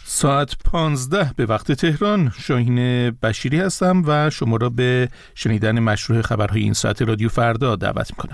ساعت 15 به وقت تهران. شاهین بشیری هستم و شما را به شنیدن مشروع خبرهای این ساعت رادیو فردا دعوت میکنم.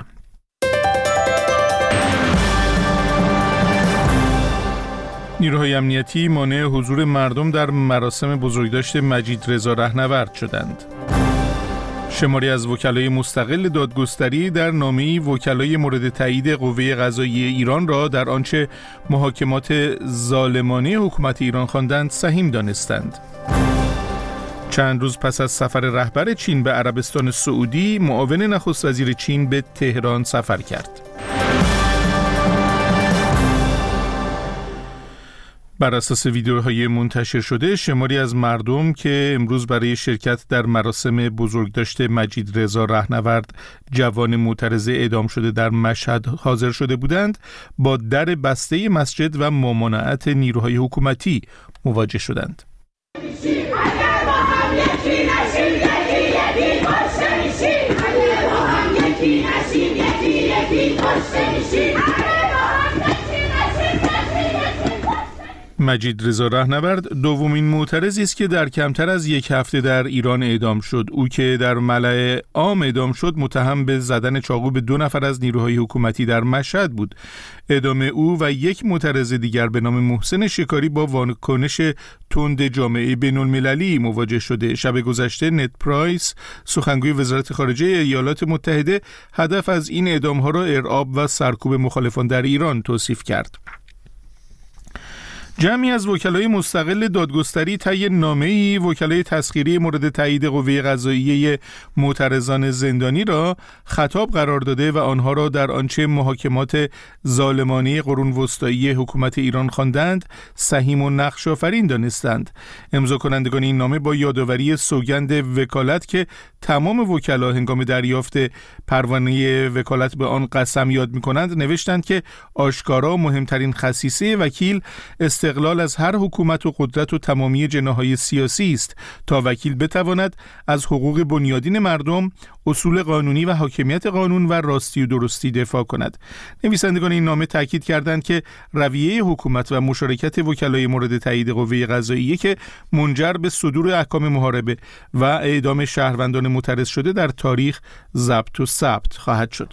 نیروهای امنیتی مانع حضور مردم در مراسم بزرگداشت مجید رضا رهنورد شدند. شماری از وکلای مستقل دادگستری در نامه‌ای وکلای مورد تایید قوه قضاییه ایران را در آنچه محاکمات ظالمانه حکومت ایران خواندند سهیم دانستند. چند روز پس از سفر رهبر چین به عربستان سعودی، معاون نخست وزیر چین به تهران سفر کرد. بر اساس ویدیوهای منتشر شده، شماری از مردم که امروز برای شرکت در مراسم بزرگداشت مجید رضا رهنورد جوان معترض اعدام شده در مشهد حاضر شده بودند، با در بسته مسجد و ممانعت نیروهای حکومتی مواجه شدند. مجید رضا رهنورد دومین معترضی است که در کمتر از یک هفته در ایران اعدام شد. او که در ملأ عام اعدام شد، متهم به زدن چاقو به 2 نفر از نیروهای حکومتی در مشهد بود. اعدام او و یک معترض دیگر به نام محسن شکاری با واکنش تند جامعه بین‌المللی مواجه شده. شب گذشته نت پرایس، سخنگوی وزارت خارجه ایالات متحده، هدف از این اعدام‌ها را ارعاب و سرکوب مخالفان در ایران توصیف کرد. جمعی از وکلای مستقل دادگستری طی نامه‌ای وکلای تسخیری مورد تایید قوه قضاییه معترضان زندانی را خطاب قرار داده و آنها را در آنچه محاکمات ظالمانه قرون وسطایی حکومت ایران خواندند سهیم و نقش آفرین دانستند. امضا کنندگان این نامه با یادآوری سوگند وکالت که تمام وکلا هنگام دریافت پروانه وکالت به آن قسم یاد می‌کنند نوشتند که آشکارا مهمترین خصیصه وکیل استقلال از هر حکومت و قدرت و تمامی جناح‌های سیاسی است تا وکیل بتواند از حقوق بنیادین مردم، اصول قانونی و حاکمیت قانون و راستی و درستی دفاع کند. نویسندگان این نامه تاکید کردند که رویه حکومت و مشارکت وکلای مورد تایید قوه قضاییه که منجر به صدور احکام محاربه و اعدام شهروندان معترض شده در تاریخ ضبط و ثبت خواهد شد.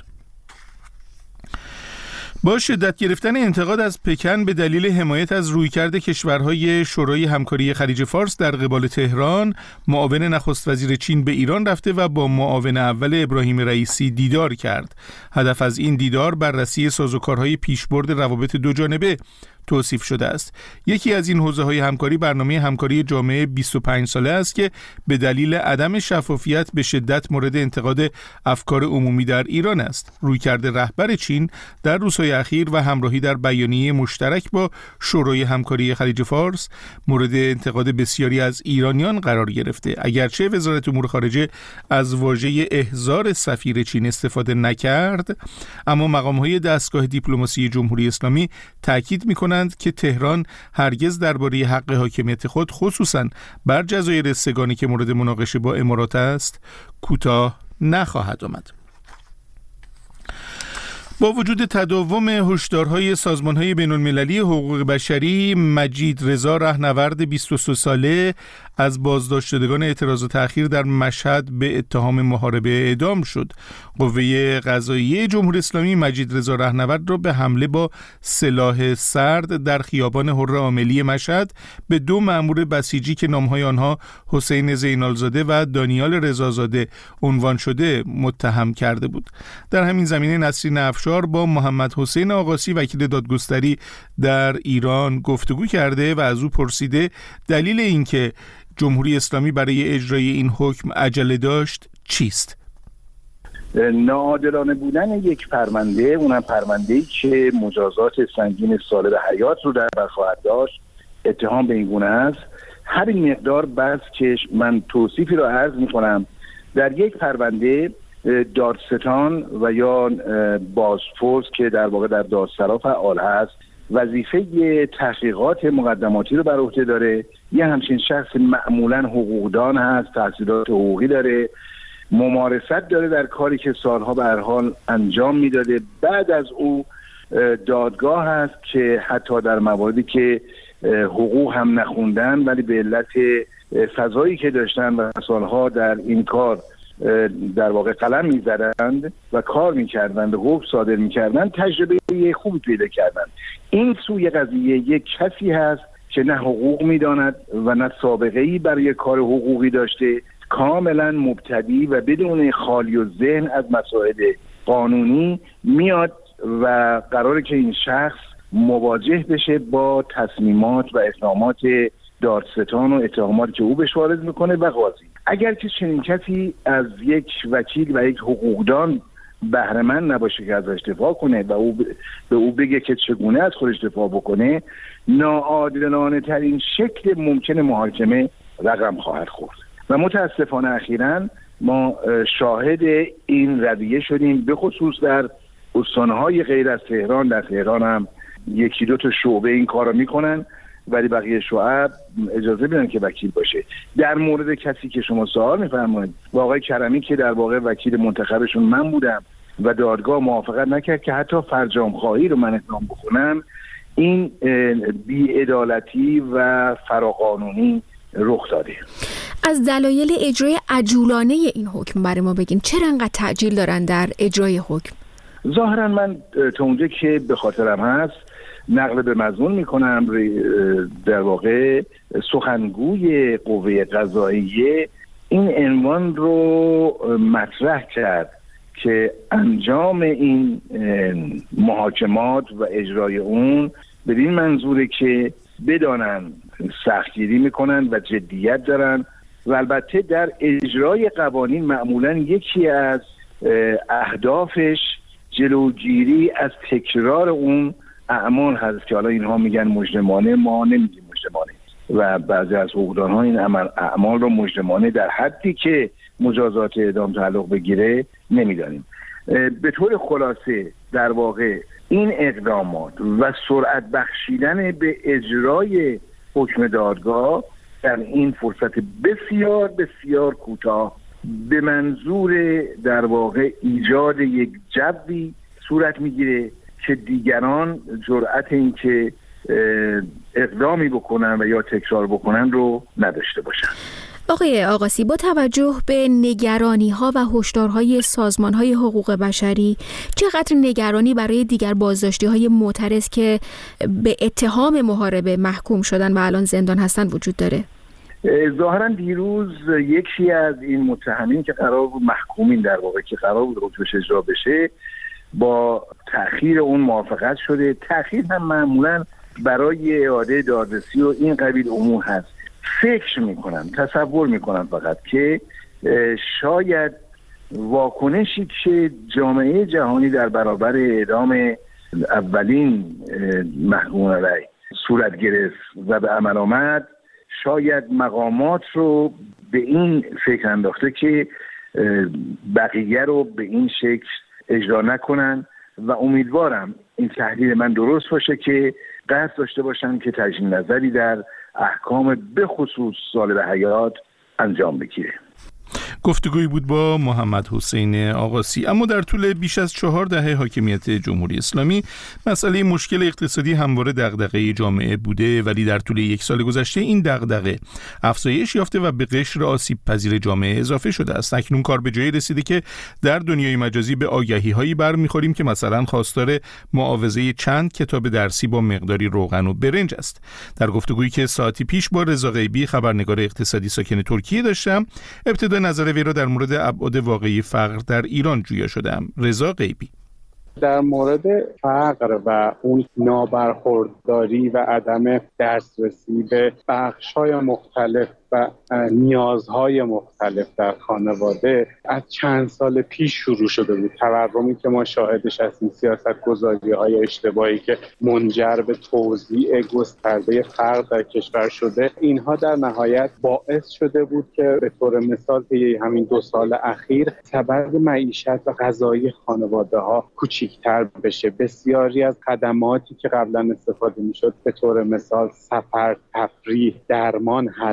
با شدت گرفتن انتقاد از پکن به دلیل حمایت از رویکرد کشورهای شورای همکاری خلیج فارس در قبال تهران، معاون نخست وزیر چین به ایران رفته و با معاون اول ابراهیم رئیسی دیدار کرد. هدف از این دیدار بررسی سازوکارهای پیشبرد روابط دوجانبه توصیف شده است. یکی از این حوزه‌های همکاری برنامه همکاری جامعه 25 ساله است که به دلیل عدم شفافیت به شدت مورد انتقاد افکار عمومی در ایران است. رویکرد رهبر چین در روزهای اخیر و همراهی در بیانیه مشترک با شورای همکاری خلیج فارس مورد انتقاد بسیاری از ایرانیان قرار گرفته. اگرچه وزارت امور خارجه از واژه احضار سفیر چین استفاده نکرد، اما مقام‌های دستگاه دیپلماسی جمهوری اسلامی تاکید می‌کنند که تهران هرگز درباره حق حاکمیت خود، خصوصاً بر جزایر سگانی که مورد مناقشه با امارات است، کوتاه نخواهد آمد. با وجود تداوم هشدارهای سازمان‌های بین‌المللی حقوق بشری، مجید رضا رهنورد 23 ساله از بازداشت شدگان اعتراض و تأخیر در مشهد به اتهام محاربه اعدام شد. قوه قضاییه جمهوری اسلامی مجید رضا رهنورد را به حمله با سلاح سرد در خیابان حره عاملی مشهد به 2 مأمور بسیجی که نام‌های آنها حسین زینالزاده و دانیال رضازاده عنوان شده متهم کرده بود. در همین زمینه نسرین افشار با محمد حسین آقاسی وکیل دادگستری در ایران گفتگو کرده و از او پرسیده دلیل اینکه جمهوری اسلامی برای اجرای این حکم عجله داشت چیست؟ ناعادلانه بودن یک پرونده، اونم پرونده‌ای که مجازات سنگین سالب حیات رو در بر خواهد داشت، اتهام به این گونه است. هر این مقدار بس که من توصیفی رو عرض می‌کنم، در یک پرونده دادستان و یا بازپرس که در واقع در دادسرا فعال هست وظیفه تحقیقات مقدماتی رو بر عهده داره. یه همچین شخص معمولاً حقوقدان هست، تحصیلات حقوقی داره، ممارست داره در کاری که سالها به هر حال انجام میداده. بعد از او دادگاه هست که حتی در مواردی که حقوق هم نخوندن، ولی به علت فضایی که داشتن و سالها در این کار در واقع قلم می‌زدند و کار می‌کردند و حقوق صادر می‌کردند، تجربه خوبی پیدا کردند. این سوی قضیه یک کسی هست که نه حقوق می‌داند و نه سابقه‌ای برای کار حقوقی داشته، کاملا مبتدی و بدون خالی و ذهن از مسائل قانونی میاد و قراره که این شخص مواجه بشه با تصمیمات و اقدامات دادستان و اتهاماتی که او بهش وارد میکنه و قاضی. اگر که چنین کسی از یک وکیل و یک حقوقدان بهره مند نباشه که ازش دفاع کنه و او به او بگه که چگونه از خودش دفاع بکنه، ناعادلانه ترین شکل ممکن محاکمه رقم خواهد خورد و متاسفانه اخیراً ما شاهد این رویه شدیم، به خصوص در استانهای غیر از تهران. در تهران هم یکی دو تا شعبه این کارو میکنن، ولی بقیه شعب اجازه میدن که وکیل باشه. در مورد کسی که شما سوال میفرمایید، آقای کرمی که در واقع وکیل منتخبشون من بودم و دادگاه موافقت نکرد که حتی فرجام خواهی رو من اقدام بکنم، این بی‌عدالتی و فراقانونی رخ داده. از دلایل اجرای عجولانه این حکم برای ما بگین، چرا انقدر تعجیل دارن در اجرای حکم؟ ظاهرا من تا اونجا که به خاطرم هست نقل به مضمون میکنم، در واقع سخنگوی قوه قضاییه این عنوان رو مطرح کرد که انجام این محاکمات و اجرای اون بدین منظوره که بدانن سختگیری میکنن و جدیت دارن و البته در اجرای قوانین معمولا یکی از اهدافش جلوگیری از تکرار اون اعمال هست که حالا اینها میگن مجرمانه، ما نمیگیم مجرمانه و بعضی از حقوقدان‌ها این اعمال رو مجرمانه در حدی که مجازات اعدام تعلق بگیره نمیدانیم. به طور خلاصه در واقع این اقدامات و سرعت بخشیدن به اجرای حکم دادگاه در این فرصت بسیار بسیار کوتاه به منظور در واقع ایجاد یک جوی صورت میگیره که دیگران جرأت این که اقدامی بکنن و یا تکرار بکنن رو نداشته باشن. آقای آقاسی، با توجه به نگرانی‌ها و هشدارهای سازمان‌های حقوق بشری، چقدر نگرانی برای دیگر بازداشتی‌های معترض که به اتهام محاربه محکوم شدن و الان زندان هستن وجود داره؟ ظاهرا دیروز یکی از این متهمین که قرار بود محکومین در واقع که قرار بود حکمش اجرا بشه با تأخیر اون موافقت شده. تأخیر هم معمولاً برای اعاده دادرسی و این قبیل امور هست. فکر میکنم، تصور میکنم فقط که شاید واکنشی که جامعه جهانی در برابر اعدام اولین محکوم علیه صورت گرفت و به عمل آمد، شاید مقامات رو به این فکر انداخته که بقیه رو به این شکل اجرا نکنن و امیدوارم این تحلیل من درست باشه که قصد داشته باشن که تجدید نظری در احکام به خصوص سالب حیات انجام بگیره. گفتگویی بود با محمد حسین آقاسی. اما در طول بیش از 4 دهه حاکمیت جمهوری اسلامی مسئله مشکل اقتصادی همواره دغدغه جامعه بوده، ولی در طول 1 سال گذشته این دغدغه افزایش یافته و به قشر آسیب پذیر جامعه اضافه شده است. اکنون کار به جایی رسیده که در دنیای مجازی به آگهی‌هایی برمیخوریم که مثلا خواستار معاوضه چند کتاب درسی با مقداری روغن و برنج است. در گفتگویی که ساعتی پیش با رضا غیبی خبرنگار اقتصادی ساکن ترکیه داشتم، ابتدا نظر وی را در مورد ابعاد واقعی فقر در ایران جویا شدم. رضا غیبی: در مورد فقر و اون نابرخورداری و عدم دسترسی به بخش‌های مختلف و نیازهای مختلف در خانواده از چند سال پیش شروع شده بود. تورمی که ما شاهدش هستیم، سیاست‌گذاری‌های اشتباهی که منجر به توزیع گسترده فقر در کشور شده، اینها در نهایت باعث شده بود که به طور مثال طی همین 2 سال اخیر سبد معیشت و غذایی خانواده‌ها کوچکتر بشه. بسیاری از خدماتی که قبلا استفاده می‌شد، به طور مثال سفر، تفریح، درمان، حتی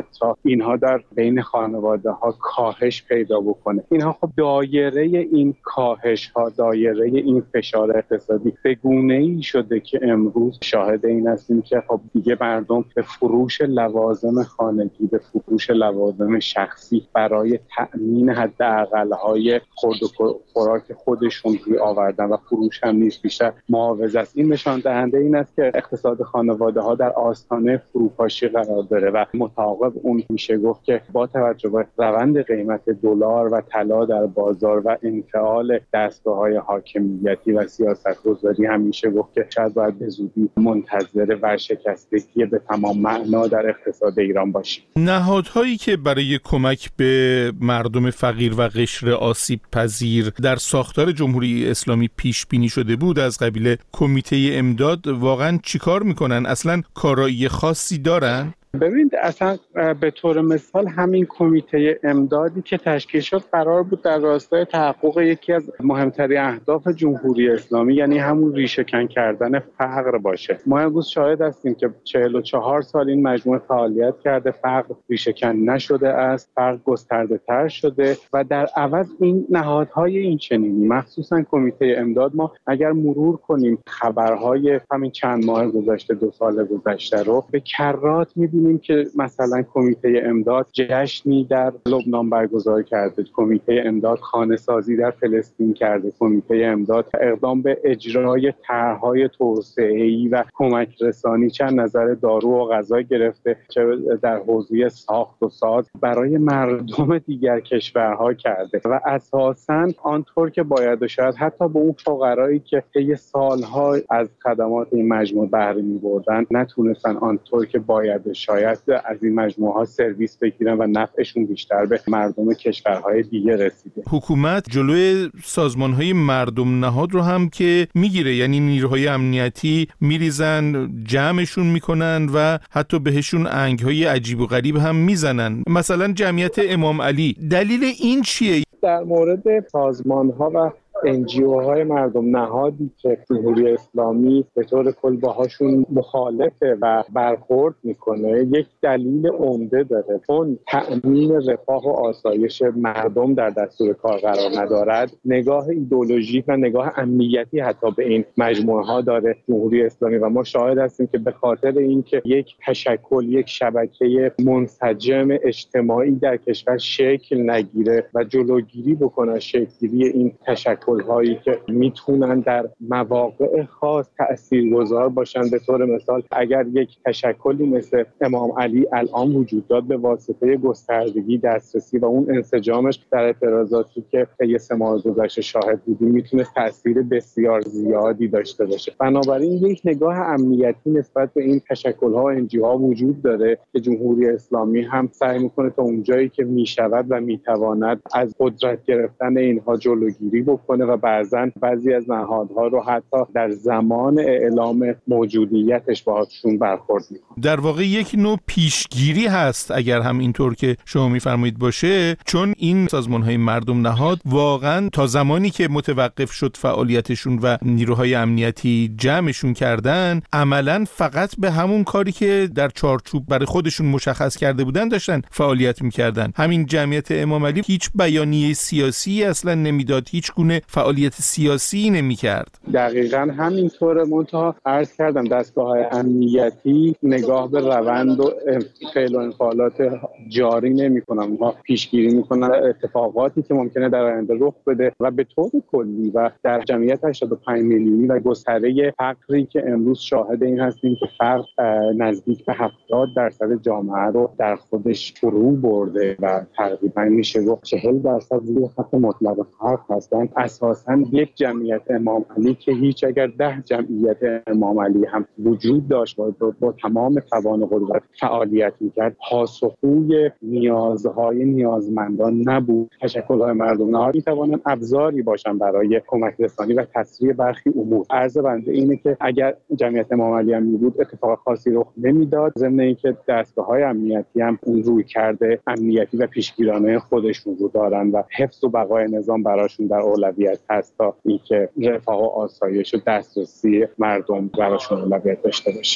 اینها در بین خانواده ها کاهش پیدا بکنه. اینها خب دایره این کاهش ها، دایره این فشار اقتصادی به گونه‌ای شده که امروز شاهد این هستیم که خب دیگه مردم به فروش لوازم خانگی، به فروش لوازم شخصی برای تأمین حداقل‌های خورد و خوراک خودشون روی آوردن و فروش هم نیست، بیشتر محافظت است. این نشان دهنده این است که اقتصاد خانواده ها در آستانه فروپاشی قرار داره و متعاقب اون میشه گفت که با توجه به روند قیمت دلار و طلا در بازار و انفعال دستگاه‌های حاکمیتی و سیاست‌گذاری هم میشه گفت که شاید باید به زودی منتظر ورشکستگی به تمام معنا در اقتصاد ایران باشیم. نهادهایی که برای کمک به مردم فقیر و قشر آسیب پذیر در ساختار جمهوری اسلامی پیش بینی شده بود از قبیل کمیته امداد واقعا چیکار میکنن؟ اصلا کارایی خاصی دارن؟ ببینید اصلا به طور مثال همین کمیته امدادی که تشکیل شد قرار بود در راستای تحقق یکی از مهمترین اهداف جمهوری اسلامی، یعنی همون ریشه‌کن کردن فقر باشه. ما امروز شاهد هستیم که 44 سال این مجموعه فعالیت کرده، فقر ریشه‌کن نشده است، فقر گسترده تر شده و در عوض این نهادهای این چنینی مخصوصا کمیته امداد، ما اگر مرور کنیم خبرهای همین چند ماه گذشته، 2 سال گذشته رو به کرات می‌بینیم که مثلا کمیته امداد جشنی در لبنان برگزار کرده، کمیته امداد خانه‌سازی در فلسطین کرده، کمیته امداد اقدام به اجرای طرح‌های توسعه‌ای و کمک رسانی چند نظر دارو و غذا گرفته، چه در حوزه ساخت و ساز برای مردم دیگر کشورها کرده و اساساً آنطور که باید و شاید حتی به اون فقرایی که طی سال‌ها از خدمات این مجموعه بهره می‌بردن نتونستن آنطور که باید و شاید از این مجموعه ها سرویس بگیرن و نفعشون بیشتر به مردم کشورهای دیگه رسیده. حکومت جلوی سازمان‌های مردم نهاد رو هم که میگیره، یعنی نیروهای امنیتی میریزن جمعشون میکنن و حتی بهشون انگ‌های عجیب و غریب هم میزنن. مثلا جمعیت امام علی، دلیل این چیه؟ در مورد سازمان‌ها و NGO-های مردم نهادی که جمهوری اسلامی به طور کل باهاشون مخالفه و برخورد میکنه، یک دلیل عمده داره. اون تأمین رفاه و آسایش مردم در دستور کار قرار ندارد. نگاه ایدئولوژیک و نگاه امنیتی حتی به این مجموعه ها داره جمهوری اسلامی و ما شاهد هستیم که به خاطر اینکه یک تشکل، یک شبکه منسجم اجتماعی در کشور شکل نگیره و جلوگیری بکنه شکل‌گیری این تشکل هایی که میتونن در مواقع خاص تاثیرگذار باشن. به طور مثال اگر یک تشکلی مثل امام علی الان وجود داد، به واسطه گستردگی دسترسی و اون انسجامش در اعتراضاتی که طی 3 ماه گذشته شاهد بودیم میتونه تاثیر بسیار زیادی داشته باشه. بنابراین یک نگاه امنیتی نسبت به این تشکل ها و NGO ها وجود داره که جمهوری اسلامی هم سعی میکنه تا اونجایی که میشود و میتواند از قدرت گرفتن اینها جلوگیری بکنه و بعضی از نهادها رو حتی در زمان اعلام موجودیتش باهاشون برخورد میکنه. در واقع یک نوع پیشگیری هست اگر هم اینطور که شما میفرمایید باشه، چون این سازمان‌های مردم نهاد واقعا تا زمانی که متوقف شد فعالیتشون و نیروهای امنیتی جمعشون کردن، عملاً فقط به همون کاری که در چارچوب برای خودشون مشخص کرده بودن داشتن فعالیت میکردن. همین جمعیت امام علی هیچ بیانیه سیاسی اصلا نمیداد، هیچ گونه فعالیت سیاسی نمی‌کرد. دقیقاً همینطوره. منتها عرض کردم دستگاه‌های امنیتی نگاه به روند و فعل و انفعالات جاری نمی‌کنن، اونها پیشگیری می‌کنن اتفاقاتی که ممکنه در آینده رخ بده و به طور کلی و در جمعیت 85 میلیونی و گستره فقری که امروز شاهد این هستیم که فقر نزدیک به 70% جامعه رو در خودش فرو برده و تقریباً میشه گفت 40% زیر خط مطلق فقر هستن. اساساً یک جمعیت امام علی که هیچ اگر 10 جمعیت امام علی هم وجود داشت با تمام توان و قدرت فعالیت میکرد، پاسخگوی نیازهای نیازمندان نبود. تشکل‌های مردم نهاد میتوانند ابزاری باشن برای کمک رسانی و تسریع برخی امور. عرض بنده اینه که اگر جمعیت امام علی هم بود اتفاق خاصی رخ نمیداد، ضمن اینکه دستگاه‌های امنیتی هم اون روی کرده امنیتی و پیشگیرانه خودشون رو دارن و حفظ و بقای نظام براشون در اولویت هست تا اینکه رفاه و آسایش و دسترسی مردم براشون اولویت داشته باشه.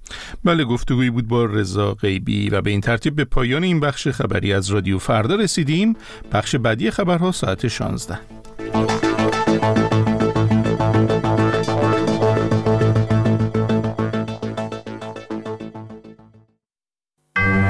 بله، گفتگویی بود با رضا غیبی و به این ترتیب به پایان این بخش خبری از رادیو فردا رسیدیم. بخش بعدی خبرها ساعت 16.